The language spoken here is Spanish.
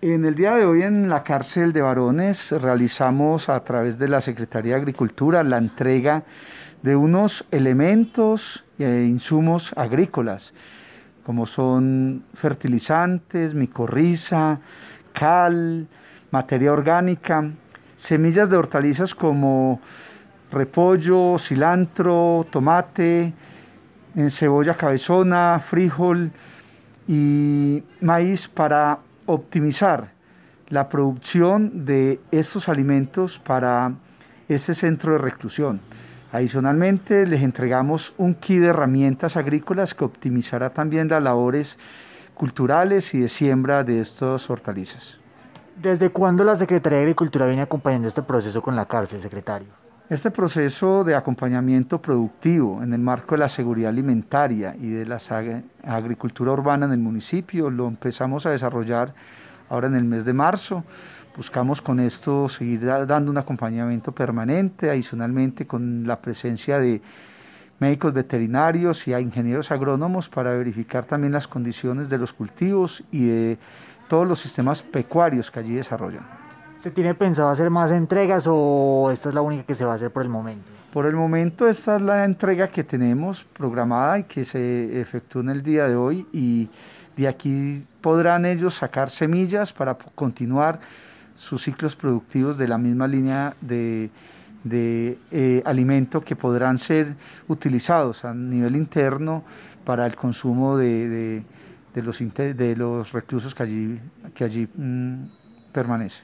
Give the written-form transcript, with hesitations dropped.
En el día de hoy en la cárcel de varones realizamos a través de la Secretaría de Agricultura la entrega de unos elementos e insumos agrícolas, como son fertilizantes, micorriza, cal, materia orgánica, semillas de hortalizas como repollo, cilantro, tomate, cebolla cabezona, frijol y maíz para optimizar la producción de estos alimentos para ese centro de reclusión. Adicionalmente, les entregamos un kit de herramientas agrícolas que optimizará también las labores culturales y de siembra de estas hortalizas. ¿Desde cuándo la Secretaría de Agricultura viene acompañando este proceso con la cárcel, secretario? Este proceso de acompañamiento productivo en el marco de la seguridad alimentaria y de la agricultura urbana en el municipio lo empezamos a desarrollar ahora en el mes de marzo. Buscamos con esto seguir dando un acompañamiento permanente, adicionalmente con la presencia de médicos veterinarios y a ingenieros agrónomos para verificar también las condiciones de los cultivos y de todos los sistemas pecuarios que allí desarrollan. ¿Se tiene pensado hacer más entregas o esta es la única que se va a hacer por el momento? Por el momento esta es la entrega que tenemos programada y que se efectuó en el día de hoy y de aquí podrán ellos sacar semillas para continuar sus ciclos productivos de la misma línea de alimento que podrán ser utilizados a nivel interno para el consumo de los reclusos que allí permanecen.